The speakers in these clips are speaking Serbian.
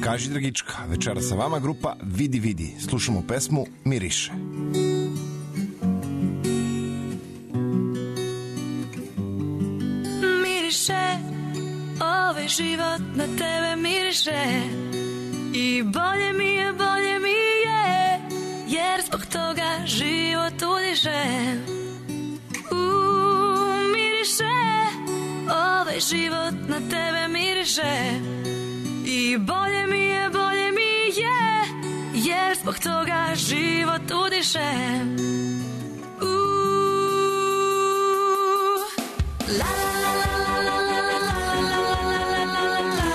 Kaži Dragička, večera sa vama grupa Vidi Vidi. Slušamo pesmu Miriše. Miriše, ovaj život na tebe miriše. I bolje mi je, jer zbog toga život udiše. Miriše, ovaj život na tebe miriše. I bolje mi je, jer zbog toga život udiše. La la la la la la la la la la la la.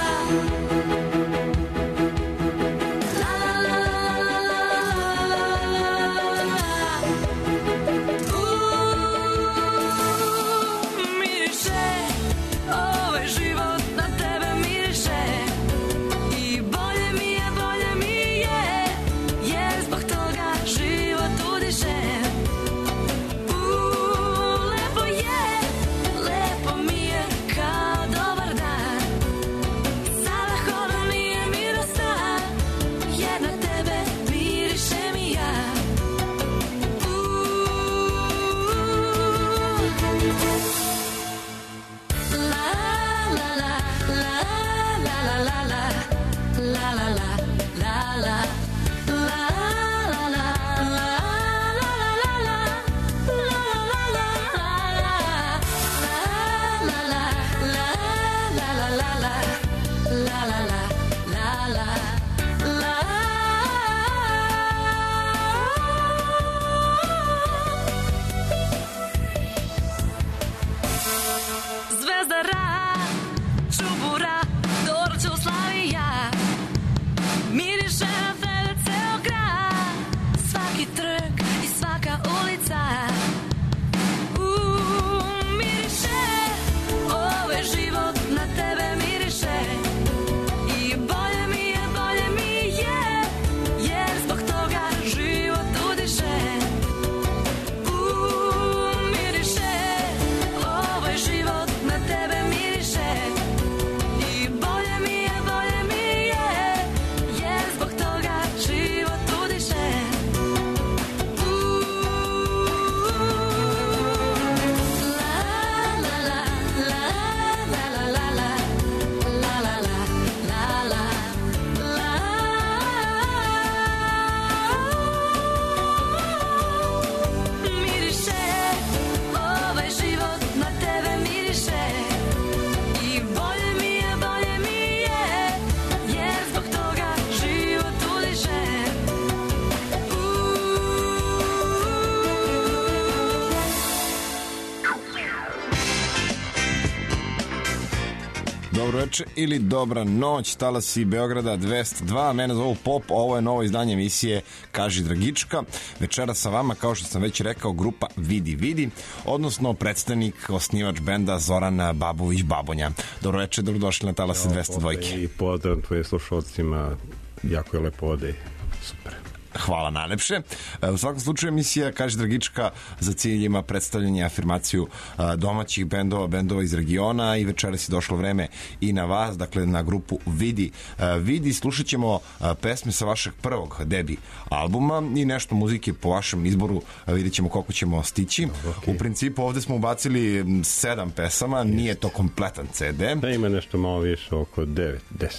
Dobro večer ili dobra noć, talasi Beograda 202, mene zovu Pop, ovo je novo izdanje emisije Kaži Dragička. Večera sa vama, kao što sam već rekao, grupa Vidi Vidi, odnosno predstavnik, osnivač benda Zoran Babović Babonja. Dobro večer, dobrodošli na talasi 202. I pozdrav tvojim slušalcima, jako je lepo ovde, super. Hvala najlepše. U svakom slučaju emisija Kaži Dragička za cilj ima predstavljanje i afirmaciju domaćih bendova iz regiona i večeras je došlo vreme i na vas, dakle na grupu Vidi Vidi. Slušat ćemo pesme sa vašeg prvog debi albuma i nešto muzike po vašem izboru, vidjet ćemo koliko ćemo stići. U principu ovde smo ubacili 7 pesama, nije to kompletan CD. Da, ima nešto malo više, oko 9,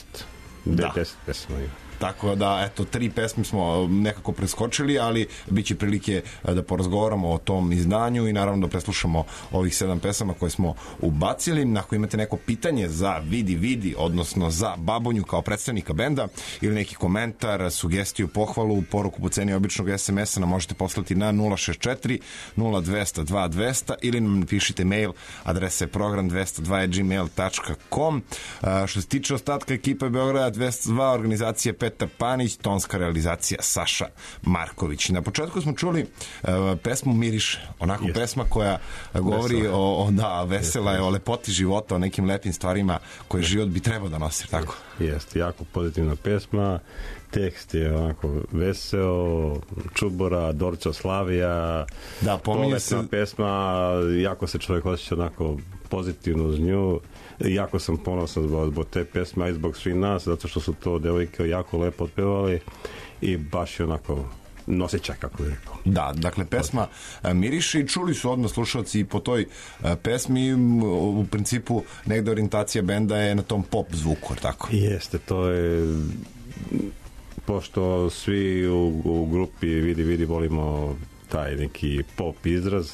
10 pesama ima. Tako da, eto, 3 pesme smo nekako preskočili, ali bit će prilike da porazgovaramo o tom izdanju i naravno da preslušamo ovih 7 pesama koje smo ubacili. Ako imate neko pitanje za Vidi Vidi, odnosno za Babonju kao predstavnika benda ili neki komentar, sugestiju, pohvalu, poruku po ceni običnog SMS-a nam možete poslati na 064 0200 2200 ili nam pišite mail, adresa je program202@gmail.com. Što se tiče ostatka ekipe Beograda 202, organizacija Petar Panić, tonska realizacija Saša Marković. Na početku smo čuli pesmu Miriše, onako pesma koja govori vesela je, o lepoti života, o nekim lepim stvarima koje život bi trebao da nosi, tako? Jeste, jako pozitivna pesma, tekst je onako veseo, Čubora, Dorćo Slavija, da, pominje se pesma, jako se čovjek osjeća onako pozitivno uz nju. Jako sam ponosan zbog te pesme, a i zbog svih nas, zato što su to devojke jako lepo otpevali i baš je onako noseća, kako je rekao. Da, dakle, pesma miriše i čuli su odmah slušalci i po toj pesmi, u principu negde orijentacija benda je na tom pop zvuku, tako? Jeste, to je, pošto svi u grupi vidi volimo taj neki pop izraz,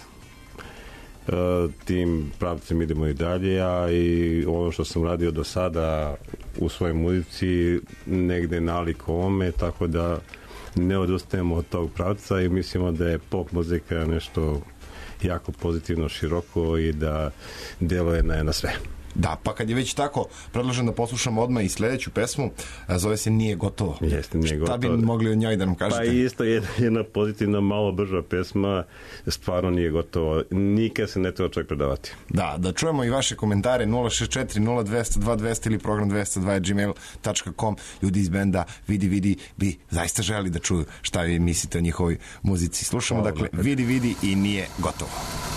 tim pravcem idemo i dalje, a i ono što sam radio do sada u svojoj muzici negde nalik ovome, tako da ne odustajemo od tog pravca i mislimo da je pop muzika nešto jako pozitivno, široko i da deluje na sve. Da, pa kad je već tako, predlažem da poslušamo odmah i sledeću pesmu, zove se Nije gotovo. Jeste, Nije gotovo. Šta bi mogli od njoj da nam kažete? Pa isto jedna pozitivna, malo brža pesma, stvarno nije gotovo. Nikad se ne treba čovjek predavati. Da čujemo i vaše komentare 064 0200 2200 ili program 202@gmail.com. Ljudi iz benda Vidi bi zaista želi da čuju šta vi mislite o njihovoj muzici. Slušamo, dakle, Vidi i Nije gotovo.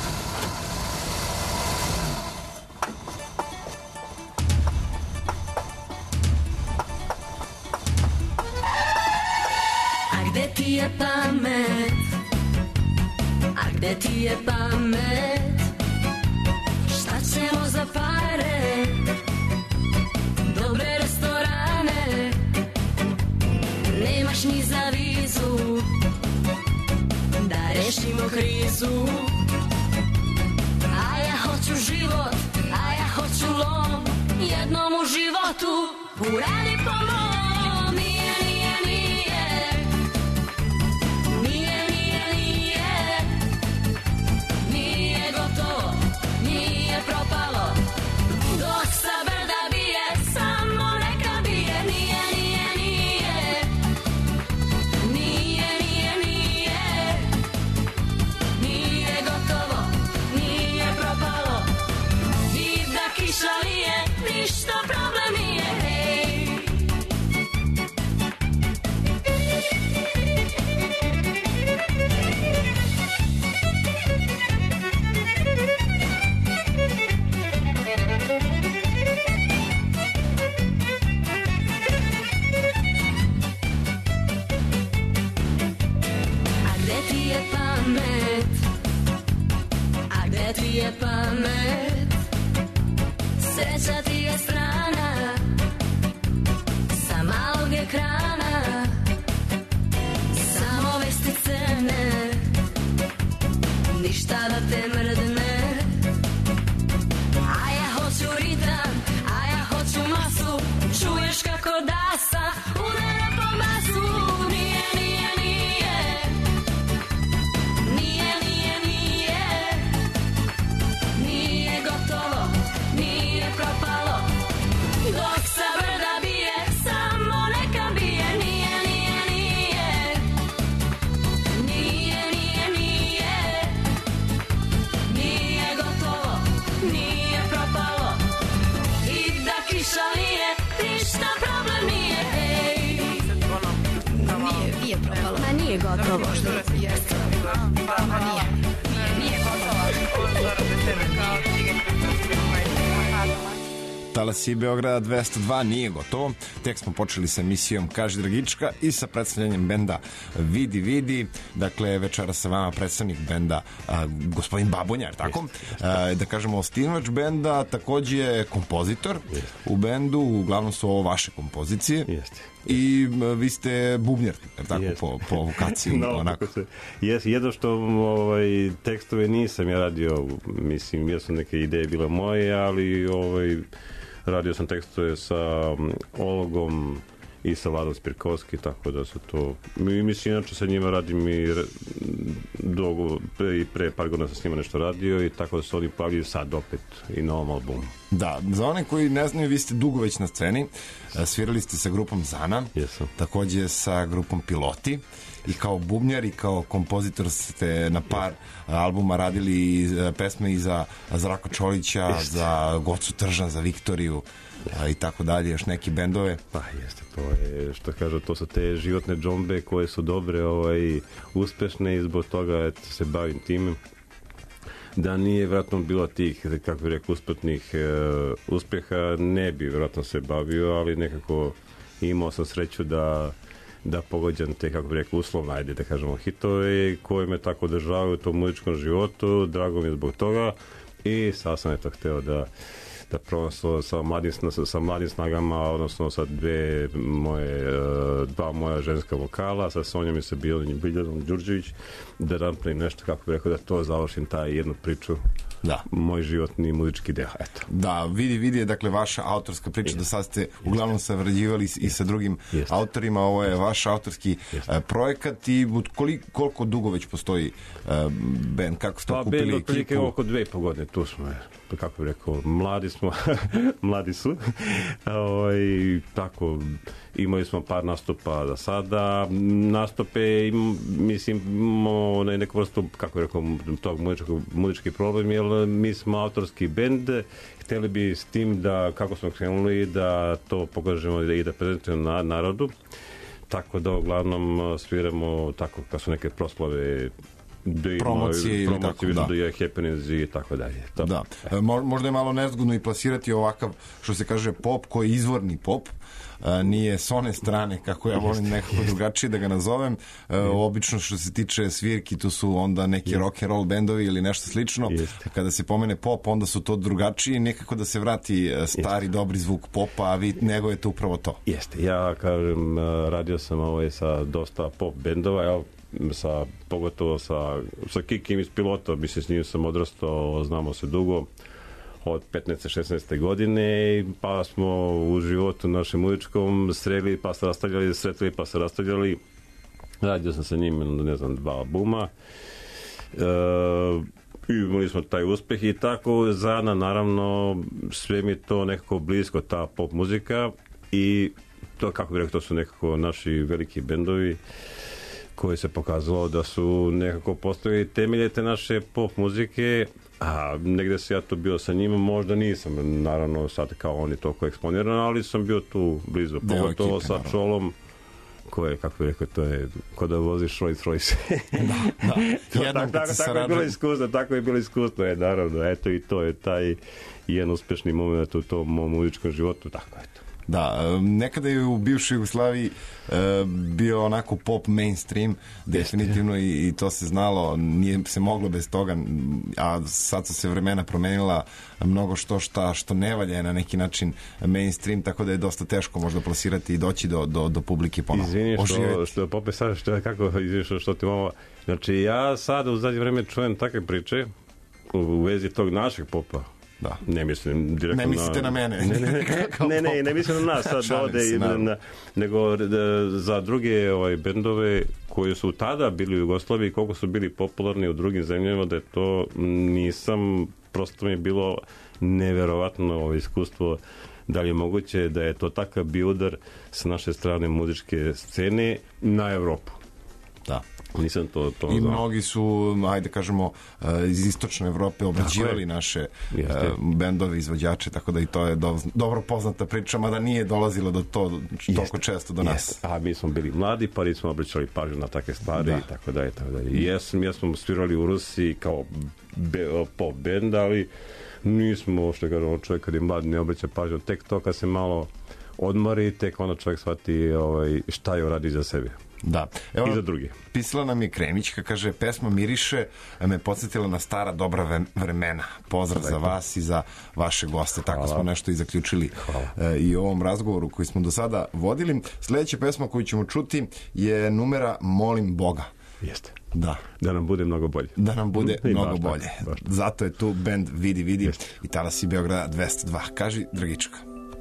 Gde ti je pamet? A gde ti je pamet? Šta ćemo za pare? Dobre restorane, nemaš ni za vizu, da rešimo krizu. A ja hoću život, a ja hoću lom, jednom u životu uradi po mom. Ti je pamet, sreća ti je strana sa malog ekrana, samo vesti crne, ništa da te mrdne. A ja hoću ritam, a ja hoću masu, čuješ kako dasa udara po masu. Nije gotovo. Nije gotovo. Talasi Beograda 202 nije gotovo. Tek smo počeli sa emisijom Kaži Dragička i sa predstavljanjem benda Vidi. Dakle, večera sa vama predstavnik benda gospodin Babonjar, tako? Da kažemo, osnivač benda, takođe je kompozitor u bendu, uglavnom su ovo vaše kompozicije. Jeste. I vi ste bubnjar, tako, po vokaciji. Jedno što tekstove nisam ja radio, mislim, jesu neke ideje bile moje, ali radio sam tekstove sa Ologom i sa Vladom Spirkovski, tako da su to, mislim, inače sa njima radim i pre par godina sam s njima nešto radio i tako da su oni pojavljaju sad opet i na ovom albumu. Da, za one koji ne znaju, vi ste dugo već na sceni, svirali ste sa grupom Zana, takođe sa grupom Piloti i kao bubnjar i kao kompozitor ste na par albuma radili pesme i za Zdravka Čolića, za Gocu Tržan, za Viktoriju i tako dalje, još neki bendove. Pa jeste, to je, što kažu, to su te životne džombe koje su dobre, uspešne i zbog toga se bavim time. Da nije vjerojatno bilo tih, kako bih rekao, usputnih uspjeha, ne bi vjerojatno se bavio, ali nekako imao sam sreću da pogođam te, kako bih rekao, uslovno, ajde da kažemo, hitove koji me tako održavaju u tom muzičkom životu. Drago mi je zbog toga i sad sam eto htio da probam sa mladim snagama, odnosno sa dva moja ženska vokala, sa Sonjom i sa Biljanom Đurđević, da napravim nešto, kako bih rekao, da to završim jednu priču. Da. Moj životni muzički deo, eto. Da, vidi je, dakle, vaša autorska priča, da sad ste uglavnom savrađivali i sa drugim autorima, ovo je vaš autorski projekat i koliko dugo već postoji band, kako ste okupili ekipu? Pa band oko 2,5 godine, tu smo, kako bih rekao, mladi smo, mladi su, tako, imali smo par nastupa za sada, nastupe, mislim, imamo neku vrstu, kako bih rekao, tog muzički problem, jer mi smo autorski bend, htjeli bi s tim da, kako smo krenuli, da to pokažemo i da prezentujemo narodu, tako da uglavnom sviramo tako kad su neke proslave, promocije ili tako, da. Happenings i tako dalje. Da. Možda je malo nezgodno i plasirati ovakav, što se kaže, pop, koji je izvorni pop, nije s one strane, kako ja volim nekako drugačije da ga nazovem. Obično što se tiče svirki, tu su onda neki rock and roll bendovi ili nešto slično. Kada se pomene pop, onda su to drugačiji, nekako da se vrati stari dobri zvuk popa, a vi negujete upravo to. Jeste, ja kažem, radio sam sa dosta pop bendova, pogotovo sa Kikim iz Pilota, mislim, s njim sam odrastao, znamo se dugo, od 15-16 godine, pa smo u životu našem muzičkom sreli, pa se rastavljali, sretli, pa se rastavljali. Radio sam sa njim, ne znam, 2 albuma. Imali smo taj uspjeh i tako Zana, naravno, sve mi to nekako blisko, ta pop muzika, i to, kako bih rekao, to su nekako naši veliki bendovi koji se pokazalo da su nekako postavili temelje te naše pop muzike, a negdje se ja tu bio sa njima, možda nisam, naravno, sad kao oni toliko eksponiran, ali sam bio tu blizu, pogotovo sa Čolom, koje, kako bih rekao, to je ko da voziš Rolls Royce. Tako je bilo iskustvo, naravno, eto, i to je taj jedan uspješni moment u tom mom muzičkom životu, tako eto. Da, nekada je u bivšoj Jugoslaviji bio onako pop mainstream, definitivno, i to se znalo, nije se moglo bez toga, a sad su se vremena promenila, mnogo što ne valja je na neki način mainstream, tako da je dosta teško možda plasirati i doći do publike ponovno. Izvini što pope sad, što ti malo, znači ja sad u zadnje vreme čujem takve priče u vezi tog našeg popa. Da. Ne mislim direktno. Ne mislite na mene. Ne mislim na nas sad ovde, nego za druge bendove koji su tada bili u Jugoslaviji, koliko su bili popularni u drugim zemljama, da je to nisam, prosto mi je bilo neverovatno iskustvo, da li je moguće da je to takav bio udar sa naše strane muzičke scene na Evropu. Da. Nisam to i znao. Mnogi su, ajde kažemo, iz istočne Evrope obrađivali naše bendove, izvođače, tako da i to je dobro poznata priča, mada nije dolazilo do to toliko često do nas. A mi smo bili mladi, pa nismo obraćali pažnju na takve stvari, i tako da je. Jesmo svirali u Rusiji kao pop bend, ali nismo, što kažemo, čovjek kad je mlad ne obraća pažnju, tek to kad se malo odmori, tek onda čovjek shvati šta je uradi za sebe. Da. Evo, i za drugi. Pisala nam je Kremićka, kaže, pesma Miriše me podsjetila na stara dobra vremena. Pozdrav za vas i za vaše goste. Tako smo nešto i zaključili i u ovom razgovoru koji smo do sada vodili. Sljedeća pesma koju ćemo čuti je numera Molim Boga. Jeste. Da. Da nam bude mnogo bolje. Da nam bude mnogo bolje. Zato je tu band Vidi i Talasi Beograda 202. Kaži, Dragička.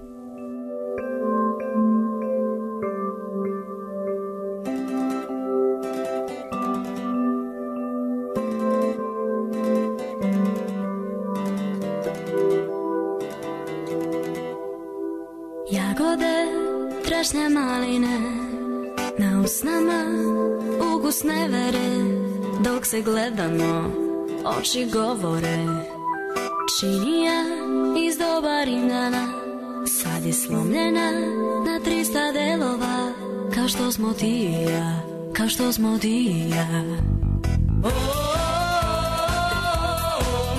Trešnje maline na usnama, ukus nevere, dok se gledamo, oči govore. Činija iz doba Rimljana, sad je slomljena na 300 delova, kao što smo ti i ja, kao što smo ti i ja. Oh, oh, oh, oh.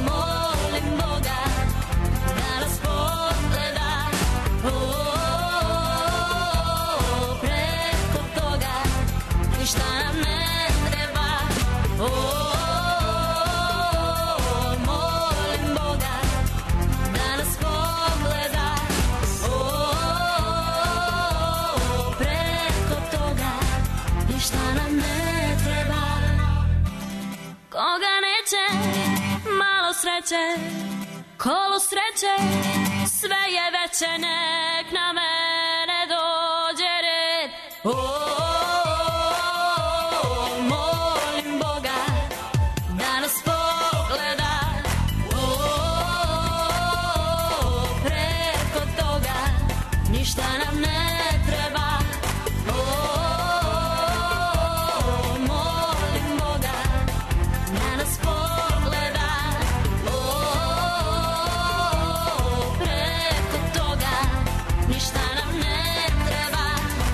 sreće, kolo sreće, sve je veće, nek na mene dođe red. Molim Boga da nas pogleda, preko toga ništa nam ne treba. Molim Boga da nas pogleda, preko toga ništa nam ne treba.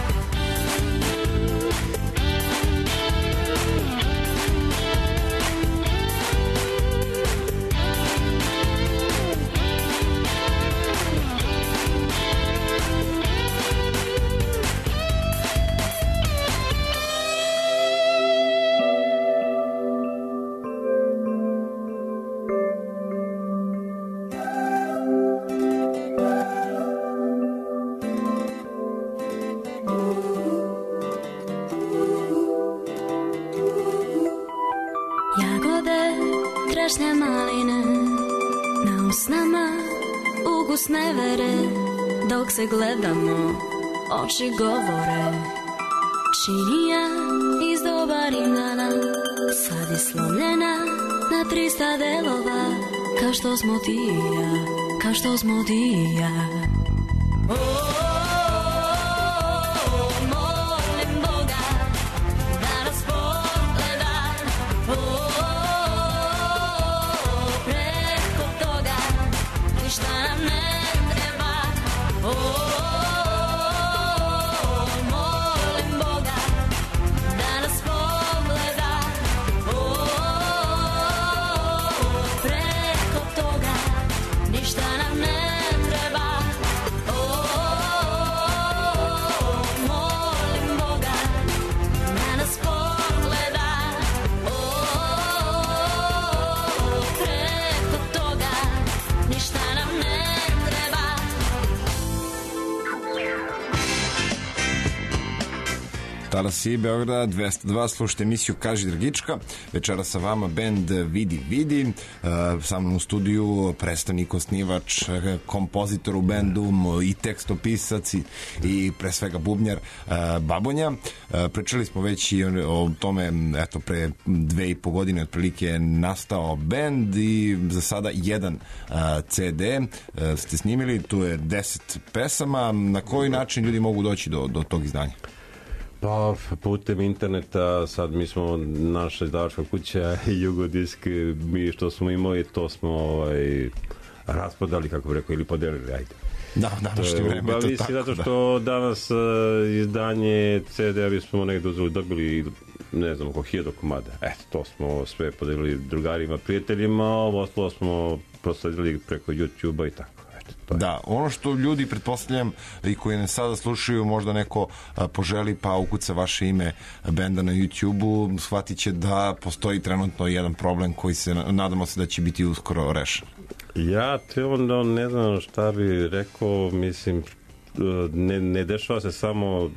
Jagode, trešnje, maline, na usnama ukus nevere, dok se gledamo, oči govore. Činija iz doba Rimljana, sad je slomljena na 300 delova, kao što smo ti i ja, kao što smo ti i ja. Molim Boga da nas pogleda, preko toga ništa nam ne treba. Molim Boga da nas pogleda, preko toga ništa nam ne treba. Molim Boga da nas pogleda, preko toga ništa nam ne treba. Talas i Beograd 202, slušajte emisiju Kaži Dragička. Večera sa vama bend Vidi Vidi, sa mnom u studiju predstavnik, osnivač, kompozitor u bendu i tekstopisac i pre svega bubnjar Babonja. Pričali smo već i o tome, eto, pre 2,5 godine otprilike je nastao bend i za sada jedan CD ste snimili, tu je 10 pesama. Na koji način ljudi mogu doći do tog izdanja? Pa putem interneta, sad mi smo, naša izdavačka kuća i Jugodisk, mi što smo imali, to smo raspodali, kako bi rekao, ili podelili, ajde. Da, današnje vreme je to tako. Zato što danas izdanje CD-a bismo negdje dobili, ne znam, oko 1000 komada. Eto, to smo sve podelili drugarima, prijateljima, ovo ostalo smo prosledili preko YouTube-a i tako. Da, ono što ljudi, pretpostavljam, i koji nas sada slušaju, možda neko poželi pa ukuca vaše ime benda na YouTube-u, shvatit će da postoji trenutno jedan problem koji se, nadamo se da će biti uskoro rešen. Ja te onda ne znam šta bi rekao, mislim, ne dešava se samo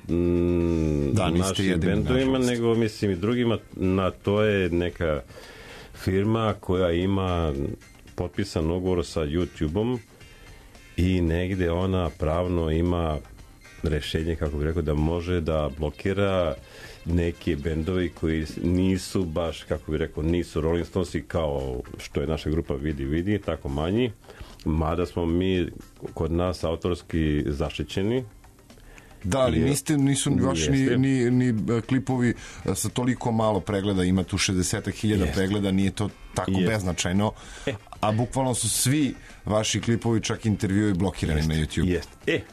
našim bendovima, nego mislim i drugima. Na to je neka firma koja ima potpisan ugovor sa YouTube-om i negde ona pravno ima rešenje, kako bih rekao, da može da blokira neke bendovi koji nisu baš, kako bih rekao, nisu Rolling Stonesi kao što je naša grupa Vidi Vidi, tako manji, mada smo mi kod nas autorski zaštićeni. Da, ali nisu baš ni klipovi sa toliko malo pregleda, ima tu 60.000 pregleda, nije to tako beznačajno, a bukvalno su svi vaši klipovi, čak intervjui blokirani na YouTube.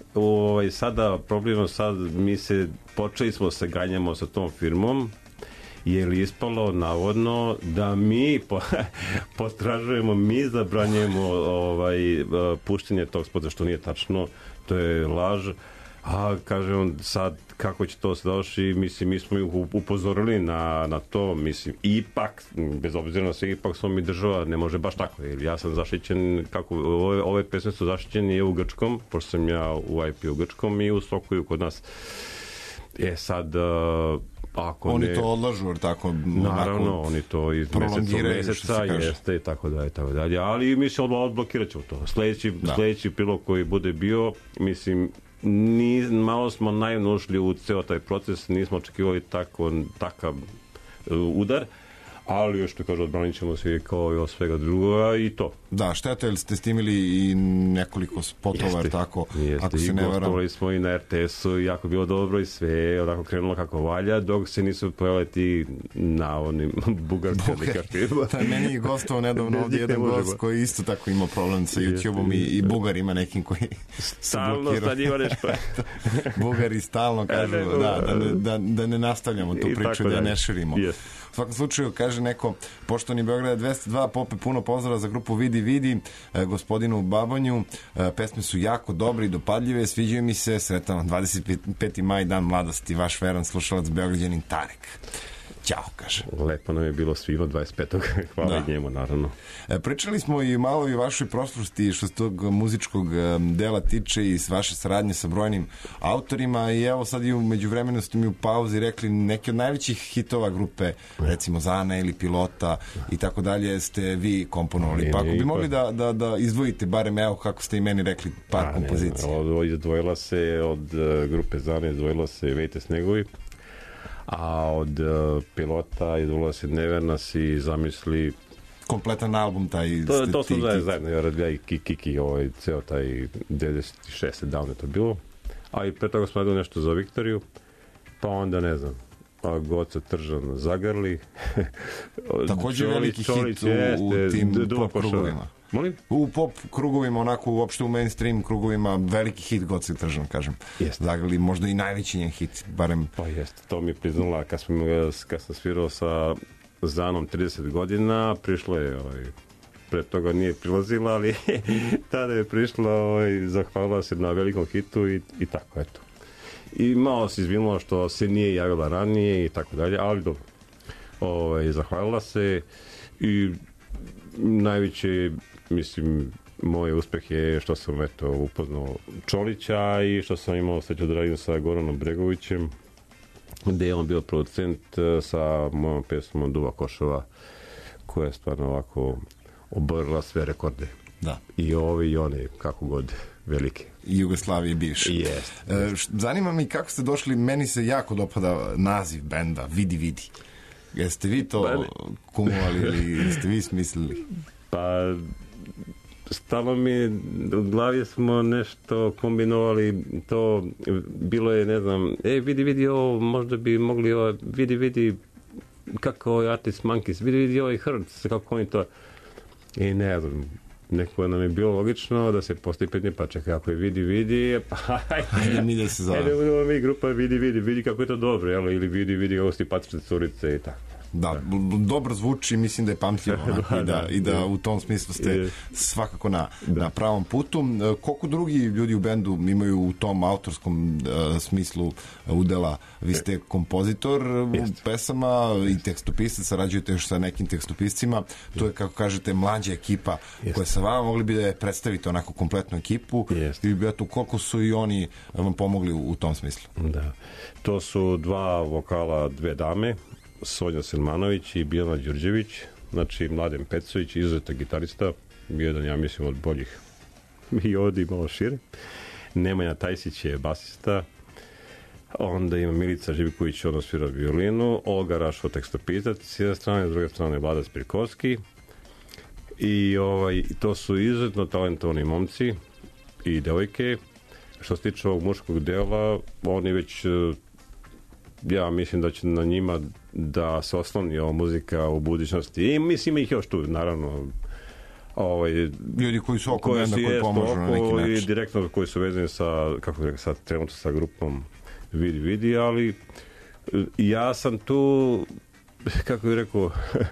Sada problem, sad počeli smo se ganjamo sa tom firmom, je li ispalo navodno da mi potražujemo, mi zabranjujemo puštenje tog spota, što nije tačno, to je laž. A kažem, sad kako će to se doći, mislim, mi smo ih upozorili na to, mislim, ipak, bez obzira na sve, ipak smo mi država, ne može baš tako, jer ja sam zaštićen, kako, ove pesme su zaštićeni u grčkom, pošto sam ja u IP u grčkom i u Sokoju kod nas. Sad, ako oni ne... to odlažu, jer tako... Naravno, oni to iz meseca jeste i tako dalje. Ali mislim, odblokirat ćemo to. Sljedeći pilot koji bude bio, mislim, malo smo naivno ušli u ceo taj proces, nismo očekivali takav udar, ali još što kažu, odbranit ćemo se kao i od svega drugoga i to. Da, šteta, jer ste snimili i nekoliko spotova, jer tako, ako se ne varam. Gostovali smo i na RTS-u, jako bilo dobro i sve, onako krenulo kako valja, dok se nisu pojavili ti navodni bugarski firma. Meni je gostovao nedavno ovdje jedan gost koji isto tako ima problem sa YouTube-om i Bugar ima nekim koji stalno sad ima nešto. Bugari stalno kažu da ne nastavljamo tu priču, da ne širimo. U svakom slučaju, kaže neko, poštovani Beograd 202, Pope, puno pozdrava za grupu Vidi, gospodinu Babanju, pesme su jako dobre i dopadljive, sviđaju mi se, sretan 25. maj, dan mladosti, vaš veran slušalac Beograđanin Tarek. Ćao, kaže. Lepo nam je bilo svima 25. Hvala i njemu, naravno. Pričali smo i malo i o vašoj prošlosti što se tog muzičkog dela tiče i vaše saradnje sa brojnim autorima i evo sad i u međuvremenu ste mi u pauzi rekli neki od najvećih hitova grupe, recimo Zana ili Pilota i tako dalje, ste vi komponovali. Pa ako bi mogli da izdvojite barem, evo kako ste i meni rekli, par kompozicija. Izdvojila se od grupe Zana, izdvojila se Vejte snegovi, a od Pilota izdvojila se Nevernas i Zamisli. Kompletan album taj. To su zajedno, ja i Kiki, ceo taj 96. davno je to bilo. A i pre toga smo radili nešto za Viktoriju, pa onda ne znam, Goca Tržan Zagrli. Također veliki hit u tim pop krugovima. Molim? U pop krugovima, onako uopšte u mainstream krugovima, veliki hit Goca Tržan, kažem. Zagrli, možda i najveći njen hit, barem. Pa jeste, to mi je priznala kad sam svirao sa Zanom 30 godina, prišlo je pre toga nije prilazila, ali tada je prišla, zahvalila se na velikom hitu i tako, eto. I malo se izvinula što se nije javila ranije i tako dalje, ali dobro. Zahvalila se i najveće, mislim, moj uspeh je što sam, upoznao Čolića i što sam imao sreću da radim sa Goranom Bregovićem, gde je on bio producent sa mojom pesmom Duva Košova, koja je stvarno ovako oborila sve rekorde. Da. I ovi i one, kako god, velike. I Jugoslavije bivše. Yes. Zanima me kako ste došli, meni se jako dopada naziv benda, Vidi. Jeste vi to kumovali ili jeste vi smislili? Pa, stalo mi, u glavi smo nešto kombinovali, to bilo je, ne znam, vidi ovo, možda bi mogli ovo, vidi, kako je Artis Monkeys, vidi ovaj Hertz, kako oni to, i ne znam, neko nam je bilo logično da se postoji pitanje, pa čekaj, ako je vidi, pa ajde mi da se zove. Ajde budemo mi grupa vidi kako je to dobro, jel, ili vidi kako su ti patične curice i tako. Da, dobro zvuči, mislim da je pamtljivo i da u tom smislu ste svakako na pravom putu. Koliko drugi ljudi u bendu imaju u tom autorskom smislu udela? Vi ste kompozitor pesama i tekstopisac, sarađujete još sa nekim tekstopiscima, to je, kako kažete, mlađa ekipa koja sa vama, mogli bi da je predstavite onako kompletnu ekipu i bi tu koliko su i oni vam pomogli u tom smislu? Da, to su dva vokala, dve dame, Sonja Selmanović i Bijana Đurđević, znači Mladen Pecović, izuzetan gitarista, jedan, ja mislim, od boljih i ovdje malo šire. Nemanja Tajsić je basista, onda ima Milica Živković, ona svira violinu, Olga Rašo tekstopisac s jedne strane, s druge strane Vlada Spirkovski i to su izuzetno talentovani momci i devojke. Što se tiče ovog muškog dela, oni već, ja mislim da će na njima da se osloni ova muzika u budućnosti i mislim ih još tu, naravno, ljudi koji su oko benda, koji pomožu na neki način i direktno koji su vezani sa, kako rekao sad, trenutno sa grupom Vidi, ali ja sam tu, kako bih rekao,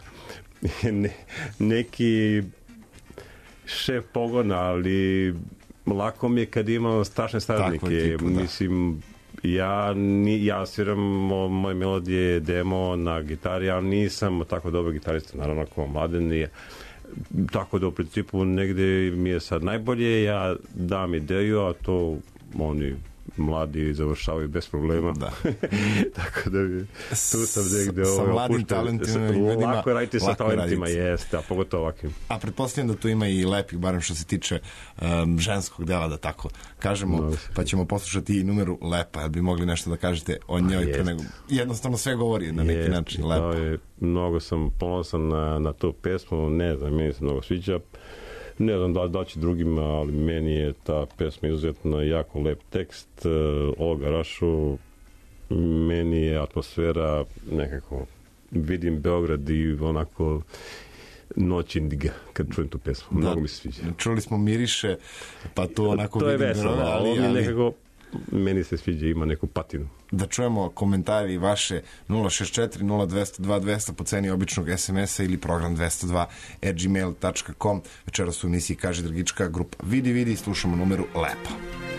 neki šef pogona, ali lako mi je kad imam strašne saradnike, mislim, ja sviram moje melodije, demo na gitari, ali nisam tako dobar gitarista, naravno kao Mladen nije. Tako da u principu negde mi je sad najbolje, ja dam ideju, a to oni mladi završavaju bez problema. Da. Tako da bi tu sam negde sa mladim talentima ljudima lako raditi sa talentima, jeste, a pogotovo ovakvim. A pretpostavljam da tu ima i lepih, barem što se tiče ženskog dela, da tako kažemo, pa ćemo poslušati i numeru Lepa. Jel bi mogli nešto da kažete o njoj? Jednostavno sve govori na neki način Lepa. Mnogo sam ponosan na tu pesmu, ne znam, meni se mnogo sviđa. Ne znam da će drugima, ali meni je ta pesma izuzetno jako lep tekst. Olga Rašu, meni je atmosfera nekako, vidim Beograd i onako noć indiga kad čujem tu pesmu. Mnogo mi se sviđa. Čuli smo Miriše, pa tu onako to vidim je veselo, ali nekako meni se sviđa, ima neku patinu. Da čujemo komentari vaše 064 0202 200 po ceni običnog SMS-a ili program 202@gmail.com. Večeras u emisiji Kaže Dragička, grupa Vidi, slušamo numeru Lepa.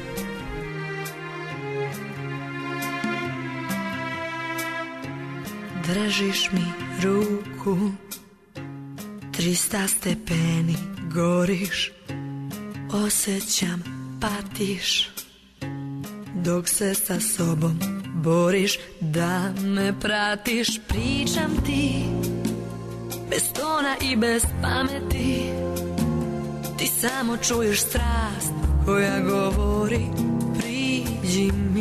Držiš mi ruku, 300 stepeni goriš, osjećam patiš, dok se sa sobom boriš da me pratiš. Pričam ti bez tona i bez pameti, ti samo čuješ strast koja govori priđi mi.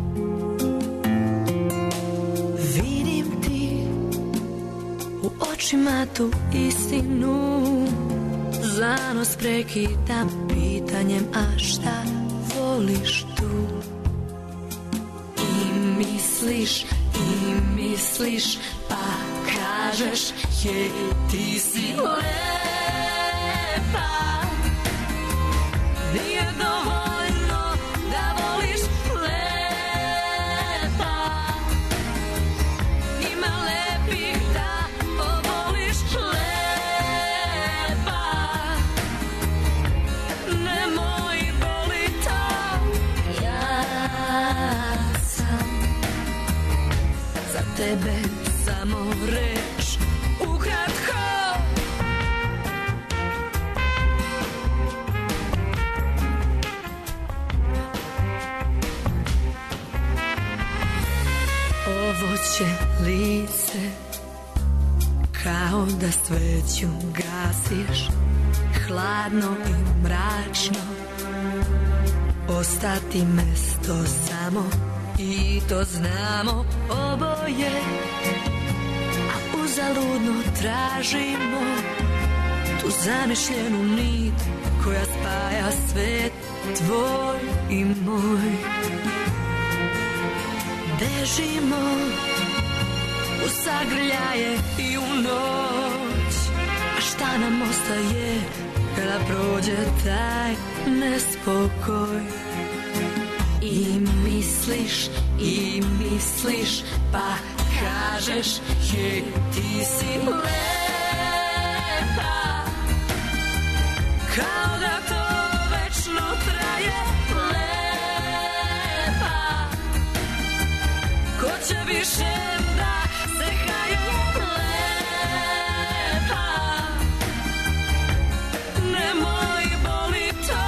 Vidim ti u očima tu istinu, zanos prekidam pitanjem a šta voliš tu. I misliš, pa kažeš, hej, ti si lepa. Nije dovoljno da voliš lepa. Ima lepih da ovoliš lepa. Nemoj boli to, tebe samo reč ukratko. Ovo će lice kao da sveću gasiš, hladno i mračno, ostati mesto samo i to znamo oboje, a uzaludno tražimo tu zamišljenu nit koja spaja svet tvoj i moj. Bežimo u zagrljaje i u noć, a šta nam ostaje kada prođe taj nespokoj. I misliš, pa kažeš, hej, ti si lepa. Kao da to večno traje, lepa. Ko će više da se haje, lepa. Nemoj boli to,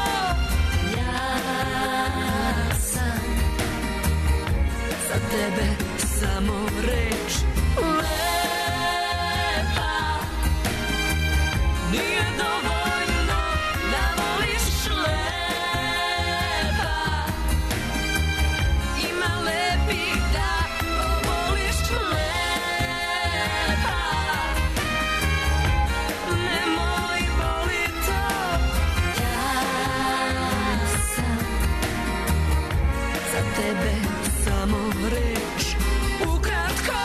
tebe samo reč lepa. Nije dovoljno da voliš lepa. Ima lepih da ovoliš lepa. Nemoj boli to, ja sam za tebe samo reč ukratko.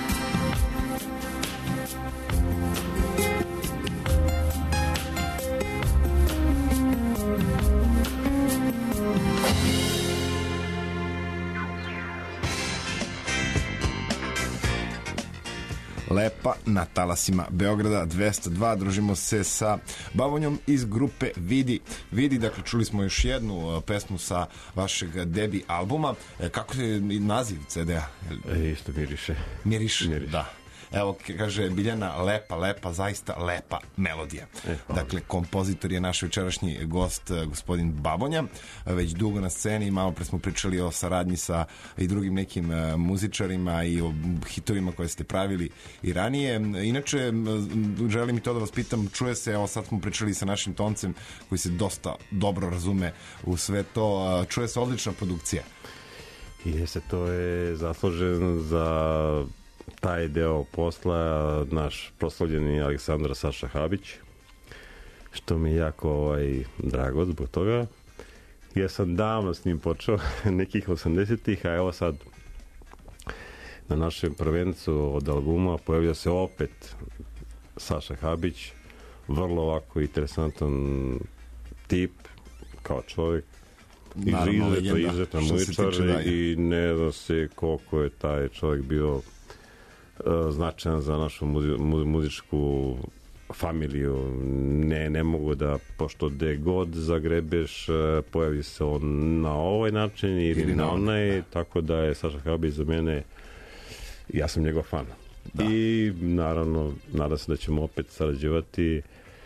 Lepa na talasima Beograda 202. Družimo se sa Bavonjom iz grupe Vidi. Dakle, čuli smo još jednu pesmu sa vašeg debi albuma. Kako je naziv CD-a? Isto Miriše. Miriše, da. Evo, kaže Biljana, lepa, zaista lepa melodija. Dakle, kompozitor je naš večerašnji gost, gospodin Babonja, već dugo na sceni, malo pre smo pričali o saradnji sa i drugim nekim muzičarima i o hitovima koje ste pravili i ranije. Inače, želim i to da vas pitam, čuje se, evo sad smo pričali sa našim Toncem, koji se dosta dobro razume u sve to, čuje se odlična produkcija. Jeste, to je zaslužen za taj deo posla naš proslavljeni Aleksandar Saša Habić, što mi je jako drago zbog toga. Ja sam davno s njim počeo, nekih 80-ih, a evo sad na našem prvencu od albuma pojavio se opet Saša Habić, vrlo ovako interesantan tip kao čovjek, izuzetno muzičar i ne zna se koliko je taj čovjek bio značajan za našu muzičku familiju. Ne mogu da, pošto gde god zagrebeš, pojavi se on na ovaj način ili na onaj, tako da je Saša Habić za mene, ja sam njegov fan. Da. I naravno, nadam se da ćemo opet sarađivati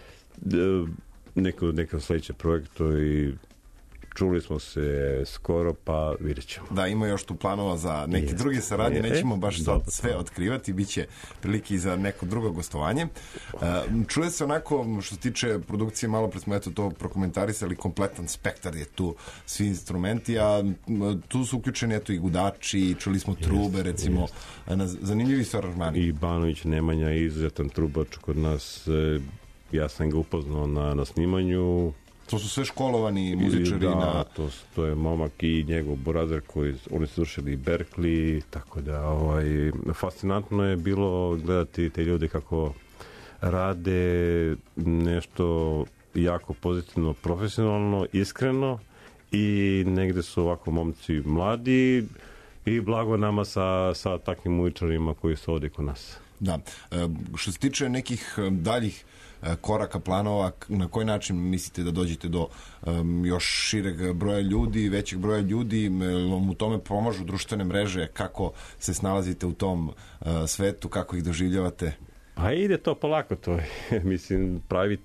nekom sledećem projektu i čuli smo se skoro, pa vidjet ćemo. Da, ima još tu planova za neke druge saradnje, nećemo baš sad sve otkrivati, bit će prilike i za neko drugo gostovanje. Čuje se onako, što se tiče produkcije, malo pre smo to prokomentarisali, kompletan spektar je tu, svi instrumenti, a tu su uključeni i gudači, čuli smo trube, recimo, zanimljivi su aranžmani. I Banović Nemanja je izuzetan trubač kod nas, ja sam ga upoznao na snimanju. To su sve školovani muzičari. Da, to je momak i njegov burazer oni su slušali Berkeley, tako da fascinantno je bilo gledati te ljude kako rade nešto jako pozitivno, profesionalno, iskreno i negde su ovako momci mladi i blago nama sa takvim muzičarima koji su ovdje kod nas. Da, što se tiče nekih daljih koraka, planova, na koji način mislite da dođete do još šireg broja ljudi, većeg broja ljudi, vam u tome pomažu društvene mreže, kako se snalazite u tom svetu, kako ih doživljavate? A ide to polako, to je, mislim,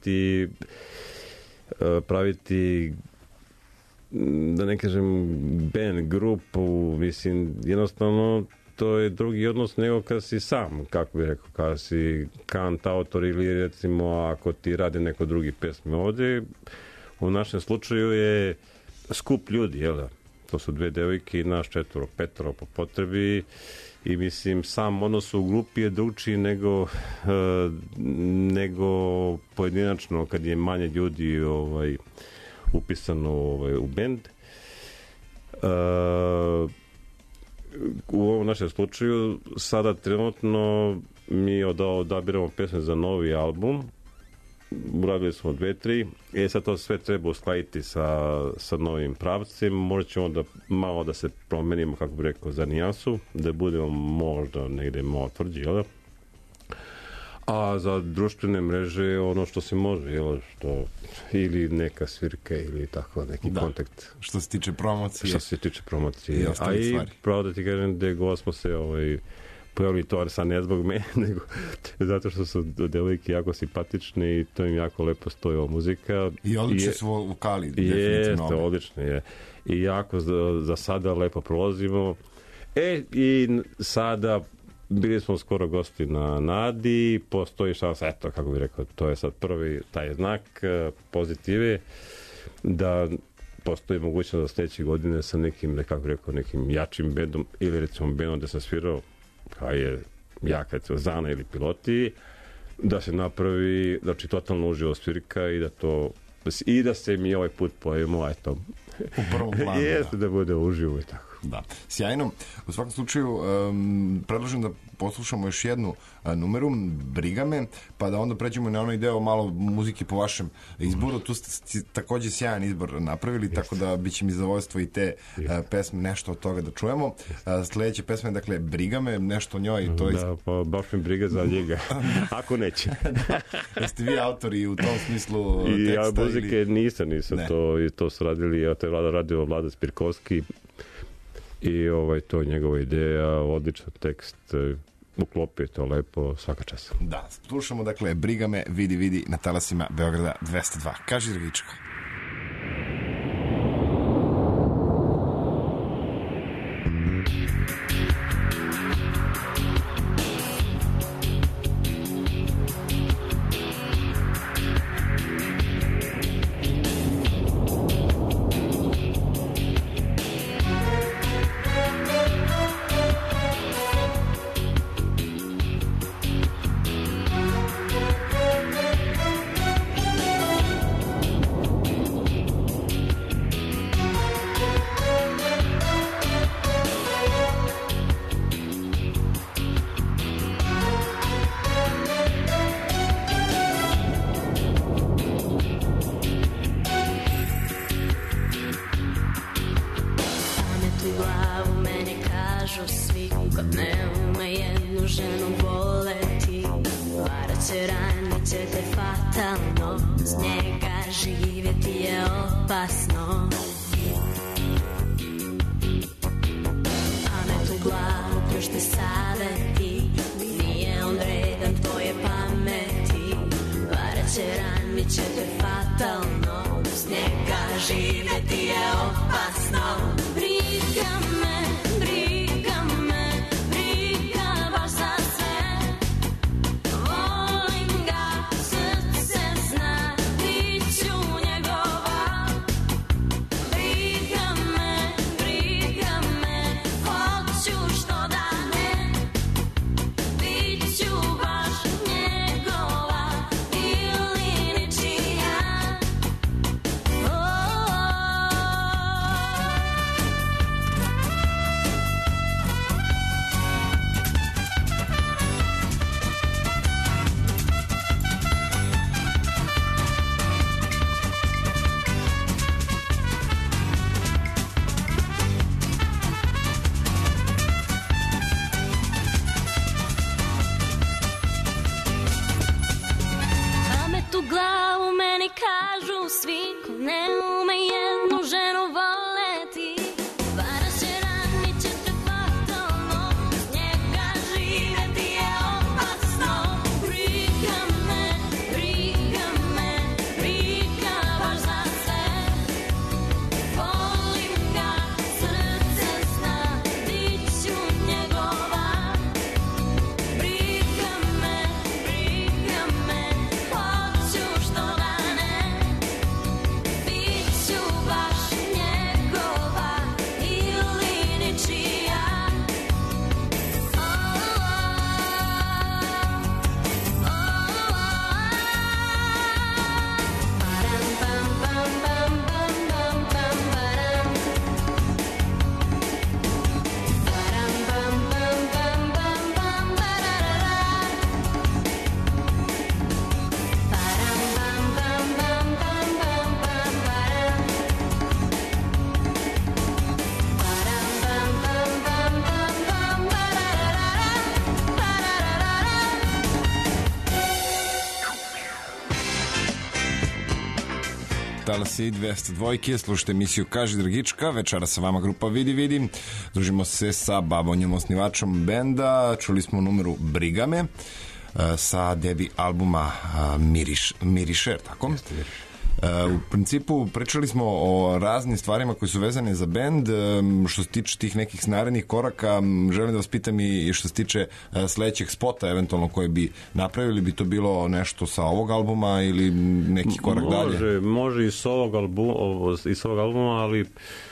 praviti da ne kažem band, grupu, mislim, jednostavno to je drugi odnos nego kad si sam, kako bih rekao, kada si kant autor ili recimo ako ti radi neko drugi pesme. Ovdje u našem slučaju je skup ljudi, jel da? To su 2 devojke i naš 4, 5 po potrebi i mislim sam odnos u grupi je drugčiji nego pojedinačno kad je manje ljudi upisano u bend. U ovom našem slučaju sada trenutno mi odabiramo pesme za novi album, uradili smo 2-3, sad to sve treba uskladiti sa novim pravcem, možda ćemo malo da se promenimo, kako bih rekao, za nijansu, da budemo možda negde malo tvrđi, jel da? A za društvene mreže ono što se može, jel, ili neka svirka ili tako neki kontakt. Što se tiče promocije. A i pravo da ti kažem da god smo se pojavili to, sad ne zbog mene, nego zato što su devojke jako simpatične i to im jako lepo stoji ova muzika. I odlični su vokali, definitivno. Jeste, odlično je. I jako za sada lepo prolazimo. I sada bili smo skoro gosti na Nadi, postoji šansa, eto, kako bih rekao, to je sad prvi taj znak pozitive, da postoji mogućnost da sljedeće godine sa nekim, kako bih rekao, nekim jačim bendom ili recimo bendom da sam svirao, kao je jaka Zana ili Piloti, da se napravi, znači totalno uživo svirka i da se mi ovaj put pojemo, eto, u prvom planu. Jeste da bude uživo i tako. Da, sjajno. U svakom slučaju predlažem da poslušamo još jednu numeru, Briga me, pa da onda pređemo na onaj deo malo muzike po vašem izboru. Tu ste takođe sjajan izbor napravili, tako da bit će mi zadovoljstvo i te pesme, nešto od toga da čujemo. Sledeća pesma je, dakle, Briga me, nešto o njoj. Da, pa baš mi briga za njega, ako neće. Jeste vi autori u tom smislu teksta? I ja muzike nisam, to su radili, to je radio Vlada Spirkovski. I to je njegova ideja, odličan tekst, uklopi, to lepo, svaka čast. Da, slušamo, dakle, Briga me, vidi na talasima Beograda 202. Kaži, Drgičko. Talasi 202, slušajte emisiju Kaži Drgička, večera sa vama grupa Vidi. Družimo se sa Babonjom, osnivačom benda, čuli smo numeru Briga me, sa debi albuma Mirišer, tako? U principu pričali smo o raznim stvarima koji su vezane za bend. Što se tiče tih nekih narednih koraka, želim da vas pitam i što se tiče sledećeg spota eventualno koji bi napravili, bi to bilo nešto sa ovog albuma ili neki korak dalje? Može i sa ovog albuma, ali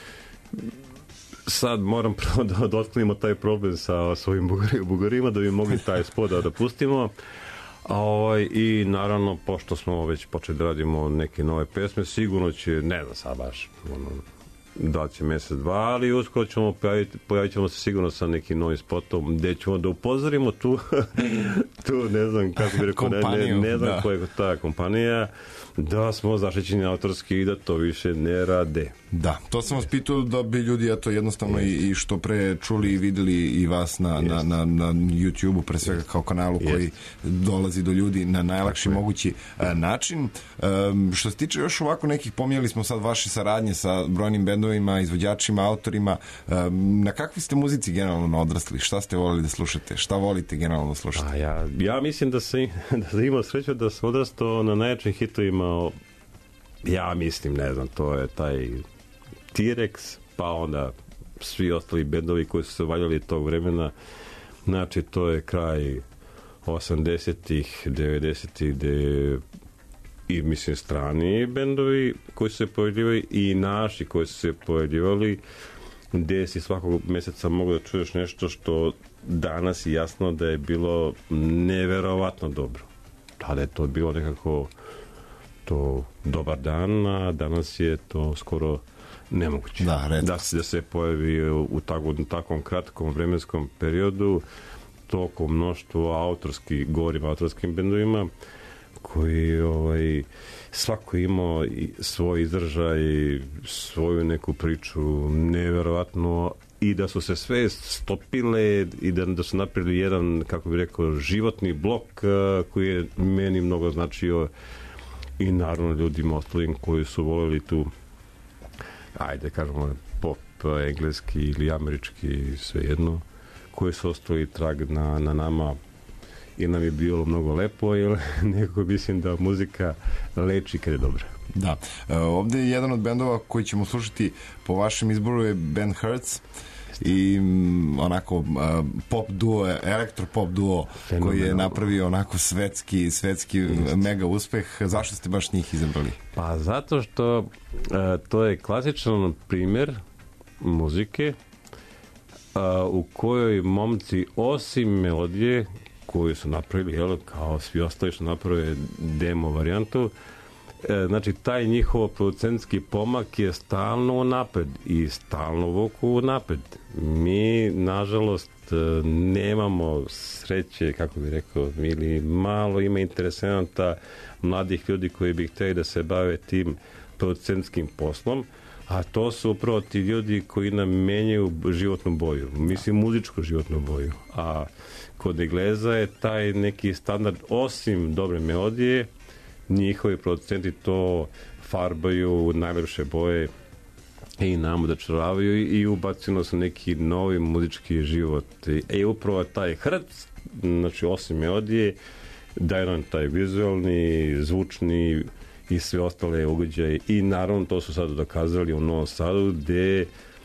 sad moram prvo da otklinimo taj problem sa svojim bugarima da bi mogli taj spot da pustimo. I naravno, pošto smo već počeli da radimo neke nove pesme, sigurno će, ne znam sad baš, da će mesec, dva, ali uskoro ćemo pojavit ćemo se sigurno sa nekim novim spotom gde ćemo da upozorimo tu ne znam kako bi rekao, ne znam koja je ta kompanija, da smo zaštićeni autorski i da to više ne rade. Da, to sam vas pitao da bi ljudi jednostavno i što pre čuli i videli i vas na YouTube-u, pre svega kao kanalu koji dolazi do ljudi na najlakši mogući način. Što se tiče još ovako nekih, pomijeli smo sad vaše saradnje sa brojnim bendovima bendovima, izvođačima, autorima. Na kakvi ste muzici generalno odrasli? Šta ste volili da slušate? Šta volite generalno da slušate? Ja mislim da sam imao sreću da sam odrastao na najjačim hitovima. Ja mislim, ne znam, to je taj T-Rex, pa onda svi ostali bendovi koji su se valjali tog vremena. Znači, to je kraj 80-ih, 90-ih, i mislim strani bendovi koji su se pojavljivali i naši koji su se pojavljivali, gdje si svakog mjeseca mogu da čuješ nešto što danas je jasno da je bilo neverovatno dobro. Tada je to bilo nekako to dobar dan, a danas je to skoro nemoguće. Da se pojavi u takvom kratkom vremenskom periodu toliko mnoštvo govorim autorskim bendovima koji svako imao svoj izražaj, svoju neku priču neverovatno, i da su se sve stopile i da su napravili jedan, kako bih rekao, životni blok koji je meni mnogo značio, i naravno ljudima ostalim koji su voljeli tu, ajde kažemo, pop engleski ili američki, svejedno, koji su ostali trag na nama, i nam je bilo mnogo lepo, jer nekako mislim da muzika leči kad je dobra. Da. Ovdje je jedan od bendova koji ćemo slušati po vašem izboru je band Hertz, i onako pop duo, elektropop duo koji je napravio onako svetski mega uspeh. Zašto ste baš njih izabrali? Pa zato što to je klasičan primjer muzike u kojoj momci osim melodije koju su napravili, kao svi ostali što naprave demo varijantu, znači taj njihov producentski pomak je stalno napred i stalno vuku napred. Mi nažalost nemamo sreće, kako bih rekao, ili malo ima interesenta mladih ljudi koji bi htjeli da se bave tim producentskim poslom, a to su upravo ti ljudi koji nam menjaju životnu boju, mislim muzičku životnu boju, a kod Engleza je taj neki standard, osim dobre melodije, njihovi producenti to farbaju u najlepše boje i nam odačaravaju i ubacimo su neki novi muzički život. Upravo taj Hertz, znači osim melodije, daje nam taj vizualni, zvučni i sve ostale ugođaje, i naravno to su sad dokazali u Novom Sadu, gdje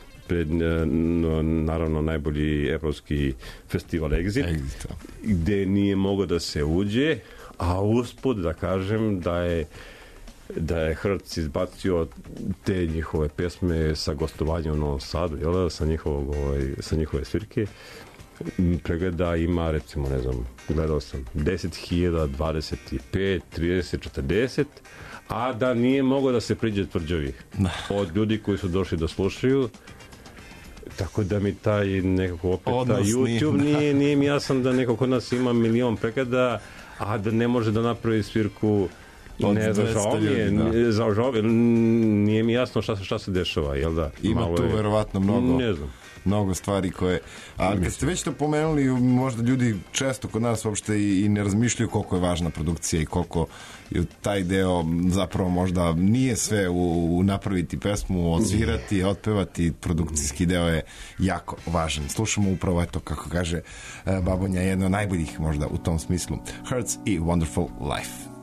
naravno najbolji evropski festival Exit, gdje nije moglo da se uđe, a usput da kažem da je Hertz izbacio te njihove pesme sa gostovanjem u Novom Sadu, sa njihove svirke. Pregleda ima, recimo, ne znam, gledao sam 10.000, 25, 30, 40, a da nije moglo da se priđe tvrđavi od ljudi koji su došli da slušaju. Tako da mi taj nekako opet taj YouTube nije mi jasan da neko kod nas ima milion pregleda, a da ne može da napravi svirku. Ne znam, žao mi je, nije mi jasno šta se dešava, jel da? Ima tu verovatno mnogo stvari koje... A kad ste već to pomenuli, možda ljudi često kod nas uopšte i ne razmišljaju koliko je važna produkcija i koliko je taj deo zapravo možda nije sve u napraviti pesmu, odsvirati, otpevati, produkcijski deo je jako važan. Slušamo upravo eto, kako kaže Babonja, jedno od najboljih možda u tom smislu. Hertz i Wonderful Life.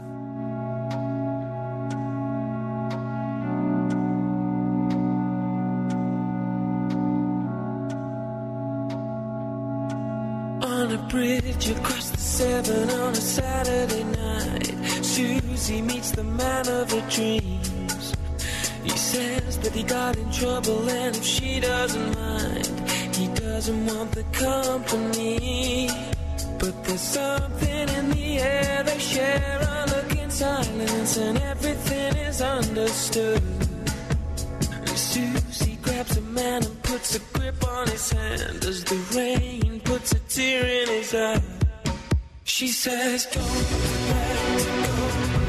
Bridge across the Severn on a Saturday night, Susie meets the man of her dreams. He says that he got in trouble, and if she doesn't mind, he doesn't want the company. But there's something in the air, they share a look in silence, and everything is understood. And Susie grabs a man and puts a grip on his hand as the rain puts a tear in his eye. She says, don't let go,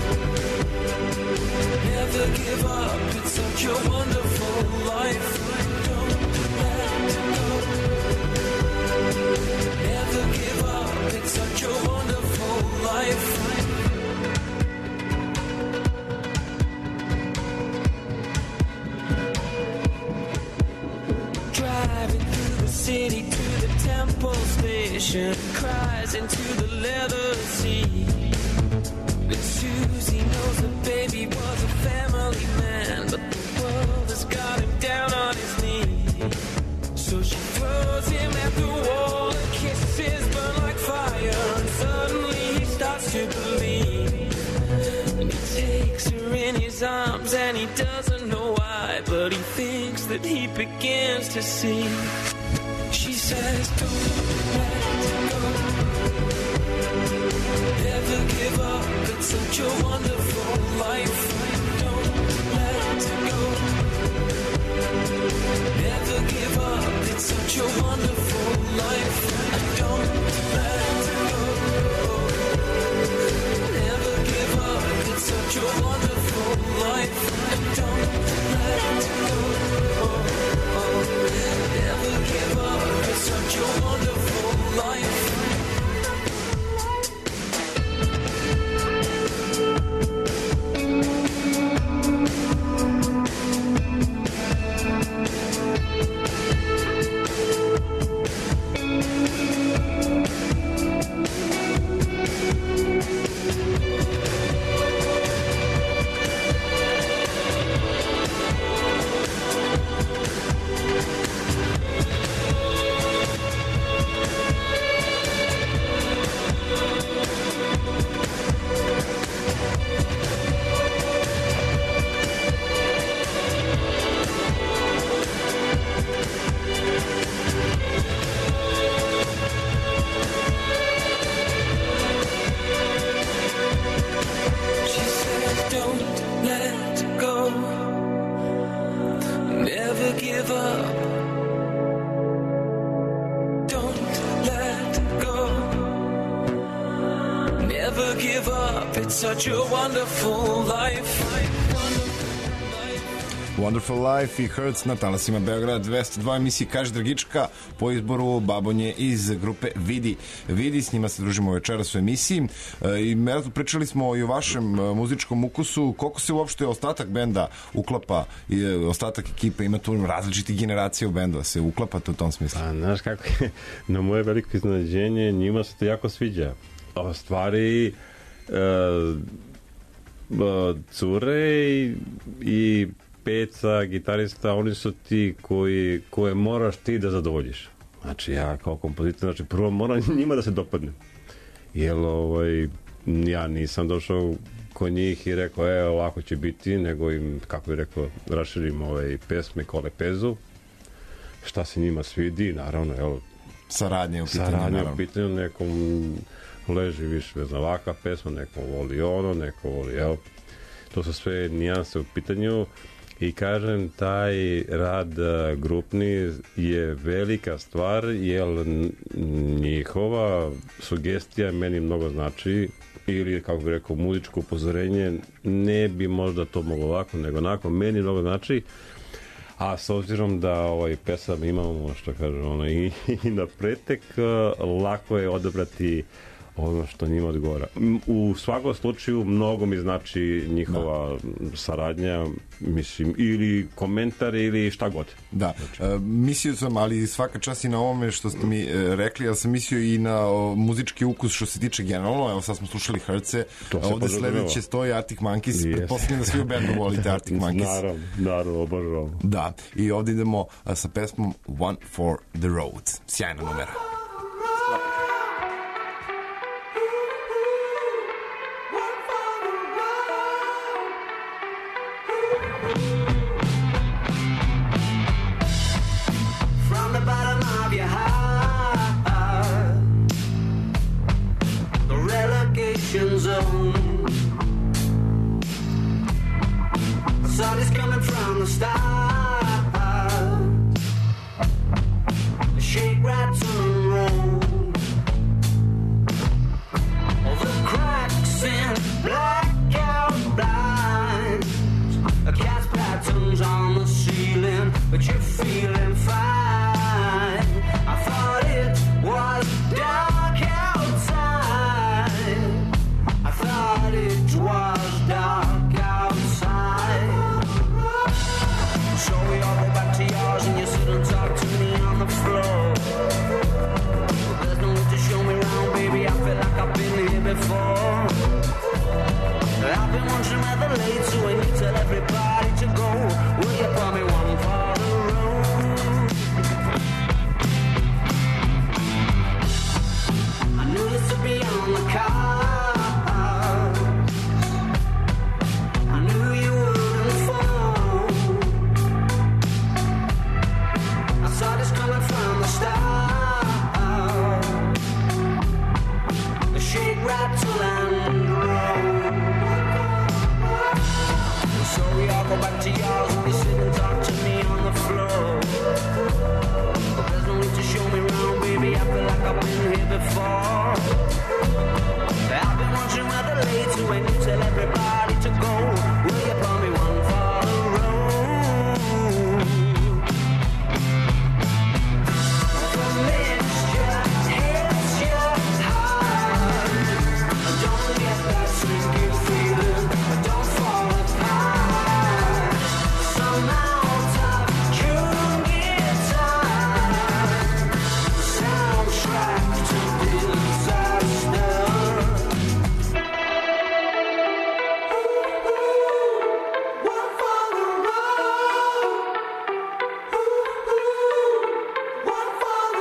never give up, it's such a wonderful life. Don't let go, never give up, it's such a wonderful life. city to the temple station, cries into the leather seat. And Susie knows the baby was a family man, but the world has got him down on his knees. So she throws him at the wall, and kisses burn like fire, and suddenly he starts to believe. And he takes her in his arms, and he doesn't know why, but he thinks that he begins to see. She says, don't let go, never give up, it's such a wonderful life. Don't let go, never give up, it's such a wonderful life. Don't let go, never give up, it's such a wonderful life. Don't let go, never give up, it's such a wonderful life. Such a wonderful life. Wonderful Life i Hurts na talasima Beograd 202 emisiji Kaži Dragička po izboru Babonje iz grupe Vidi, s njima se družimo večeras u emisiji i eto, pričali smo i o vašem muzičkom ukusu, koliko se uopšte ostatak benda uklapa i ostatak ekipe, ima tu različitih generacija u bendu, se uklapate u tom smislu? A, znaš kako je, na moje veliko iznenađenje, njima se to jako sviđa. O stvari cure i peca, gitarista, oni su ti koje moraš ti da zadovoljiš. Znači ja kao kompozitor, znači prvo moram njima da se dopadnem. Jer ja nisam došao kod njih i rekao ovako će biti, nego im, kako bih rekao, raširim pesme ko lepezu, šta se njima svidi, naravno, saradnje u pitanju, nekom leži više, ne znam, ovakva pesma, neko voli ono, neko voli, to su sve nijanse u pitanju i kažem, taj rad grupni je velika stvar, jer njihova sugestija meni mnogo znači, ili, kako bih rekao, muzičko upozorenje, ne bi možda to moglo ovako, nego onako, meni mnogo znači, a s obzirom da pesam imamo, što kažem, i na pretek, lako je odabrati ono što njima odgovara. U svakom slučaju mnogo mi znači njihova saradnja, mislim, ili komentar ili šta god. Da, mislio sam, ali svaka čast i na ovome što ste mi rekli, ja sam mislio i na muzički ukus što se tiče generalno, evo sad smo slušali Hrce, ovde sledeće stoji Arctic Monkeys, pretpostavljam da svi u bendu volite Arctic Monkeys. Naravno, obožavam. Da, i ovde idemo sa pesmom One for the Road, sjajna numera. So we all go back to yours and you sit and talk to me on the floor. I've been here before. I've been wondering where the lady when you tell everybody to go. Will you pour me one for the road? The mixture hits your heart. Don't get that sinking feeling. Don't fall apart. Somehow tough tune guitar, soundtrack to disaster. One for the road. One for the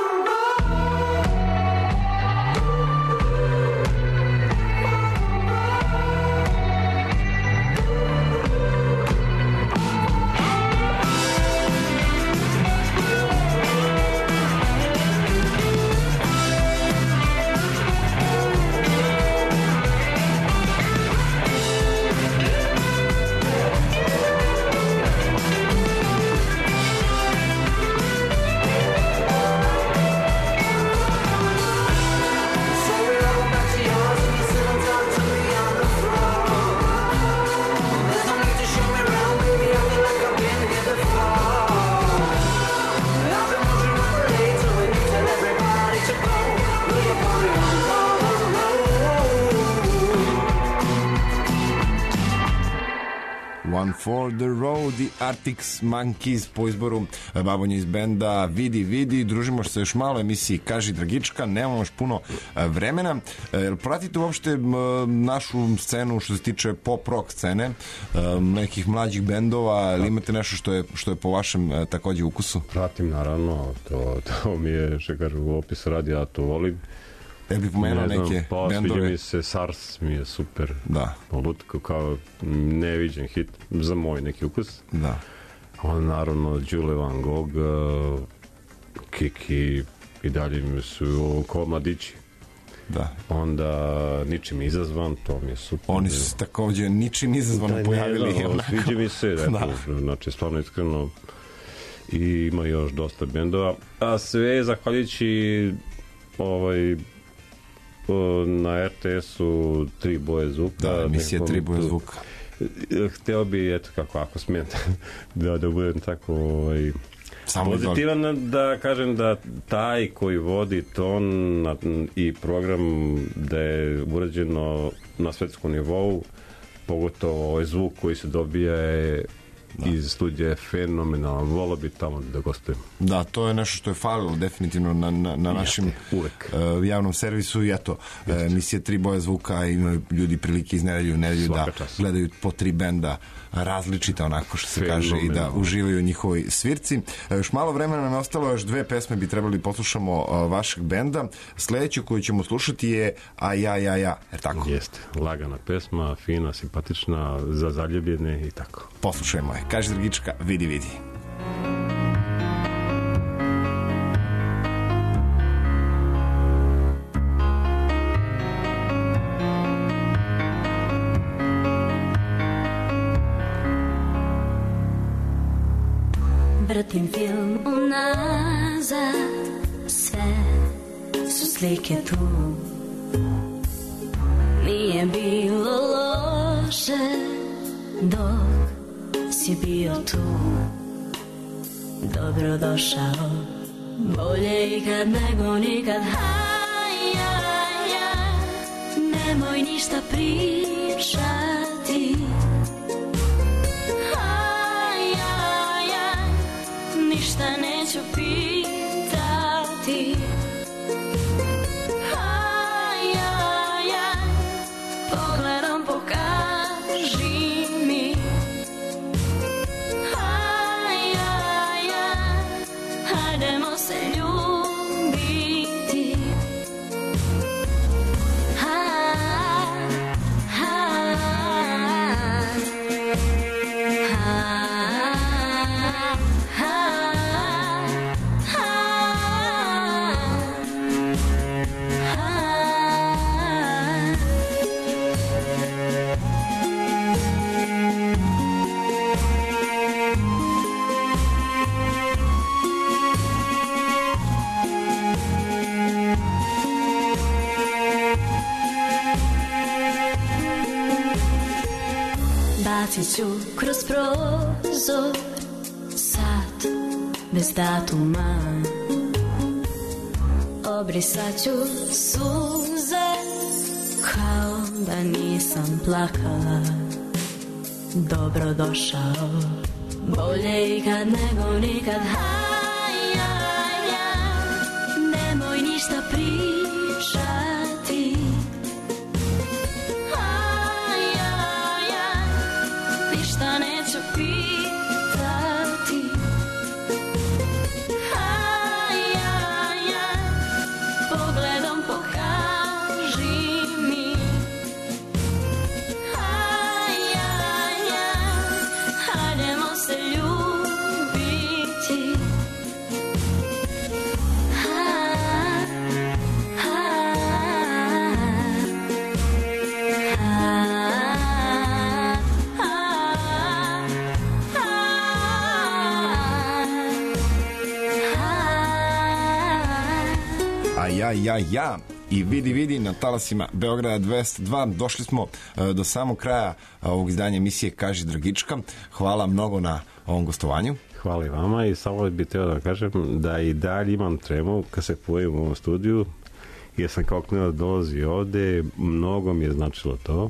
One for the road, The Arctic Monkeys po izboru Babonja iz benda Vidi, družimo se još malo emisiji Kaži Dragička, nemamo još puno vremena. Pratite uopšte našu scenu što se tiče pop-rock scene, nekih mlađih bendova, ili imate nešto što je po vašem takođe ukusu? Pratim, naravno, to mi je, što kažu, u opisu radi, ja to volim. Ja bih pomenuo neke bendove. Sviđa mi se SARS, mi je super. Da. Lutko kao neviđen hit za moj neki ukus. Da. On naravno Đule Van Gogh, Kiki i dalje mi su ko mladići. Da. Onda Ničim izazvan, to mi je super. Oni su takođe ničim izazvano pojavili. Sviđa mi se, znači stvarno iskreno, i ima još dosta bendova. A sve zahvaljujući na RTS-u Tri boje zvuka. Da, emisija Tri boje zvuka. Hteo bi, eto kako, ako smijem da budem tako pozitivan, da kažem da taj koji vodi ton i program, da je urađeno na svetskom nivou, pogotovo ovaj zvuk koji se dobija je iz studija je fenomenalan, volao bi tamo da gostujem. Da, to je nešto što je falilo definitivno na našim javnom servisu i eto, emisija Tri boje zvuka, imaju ljudi prilike iz nedelju u nedelju da gledaju po tri benda različita, onako što se kaže, i da uživaju u njihovoj svirci. Još malo vremena nam je ostalo, još dve pesme bi trebali poslušamo vašeg benda. Sledeću koju ćemo slušati je A ja, jer tako? Jeste, lagana pesma, fina, simpatična, za zaljubljene i tako. Poslušajmo je. Kaži Dragička, vidi. Vratim film unazad, sve su slike tu. Nije bilo loše dok si bio tu. Dobro došao, bolje ikad nego nikad. Nemoj ništa pričati. Ništa neću pitati. Pogledom pokaži mi. Hajdemo se ljubiti. Bacit ću kroz prozor sad bez datuma. Obrisat ću suze kao da nisam plakala. Dobro došao, bolje ikad nego nikad. Nemoj ništa pričati. Ništa neću pitati. Pogledom pokaži mi. Hajdemo se ljubiti. Ja i vidi na talasima Beograda 202. Došli smo do samog kraja ovog izdanja emisije Kaži Dragička. Hvala mnogo na ovom gostovanju. Hvala i vama i samo bih htio da kažem da i dalje imam tremu kad se pojavim u ovom studiju, jer sam kao klinac dolazio ovde, mnogo mi je značilo to.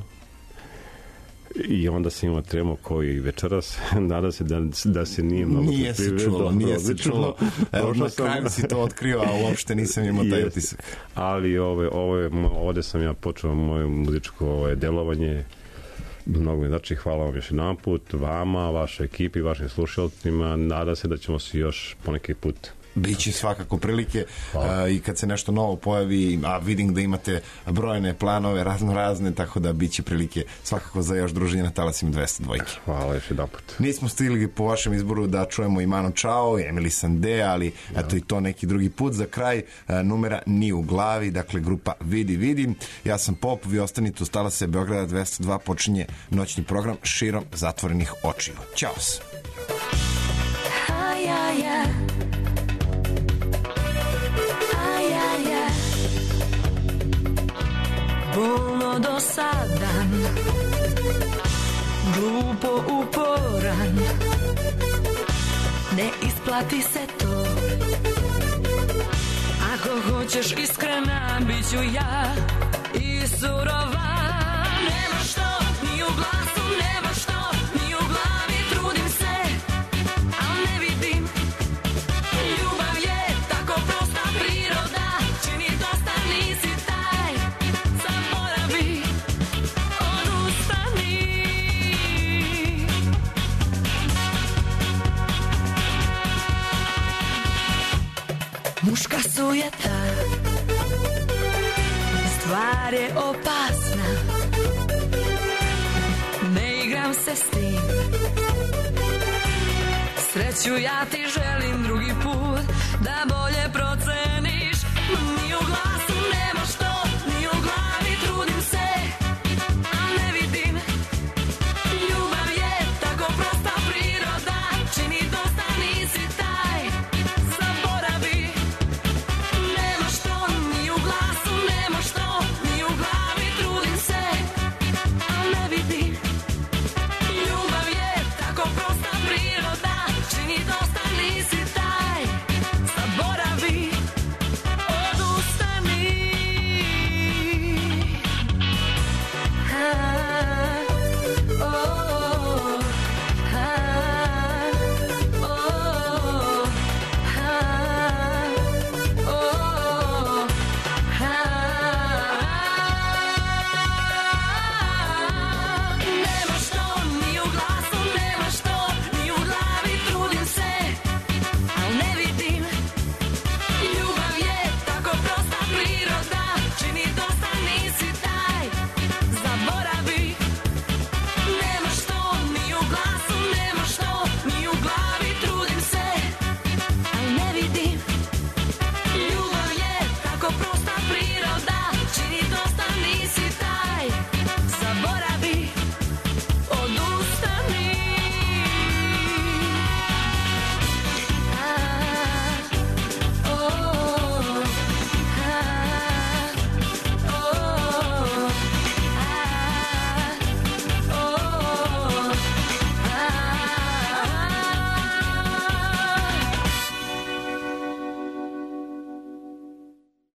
I onda sam imao tremu koji večeras. Nadam se da se nije mnogo nije se čulo. Evo, na kraju si to otkrio, a uopšte nisam imao taj utisak. Ali ovde sam ja počeo moje muzičko delovanje. Mnogo mi znači, hvala vam još jedan put, vama, vašoj ekipi, vašim slušalcima. Nadam se da ćemo se još poneki put. Biće svakako prilike i kad se nešto novo pojavi, a vidim da imate brojne planove razne, tako da biće prilike svakako za još druženje na talasima 202. Hvala još jedan put. Nismo stigli po vašem izboru da čujemo i Manu Chao i Emily Sandé, ali eto i to neki drugi put. Za kraj numera Ni u glavi, dakle grupa Vidi. Ja sam Pop, vi ostanite uz talase Beograda 202, počinje noćni program Širom zatvorenih očiju. Ćao se. Bolno dosadan, glupo uporan, ne isplati se to. Ako hoćeš iskrena, bit ću ja i surova. Nema što, ni u glasu, nema što, ni u glavi, trudim se, al ne vidim. Ljubav je tako prosta priroda, čini dosta nisi taj, zaboravi, odustani. Muška sujeta, stvar je opasna, ne igram se s tim. Sreću ja ti želim drugi put, da bolje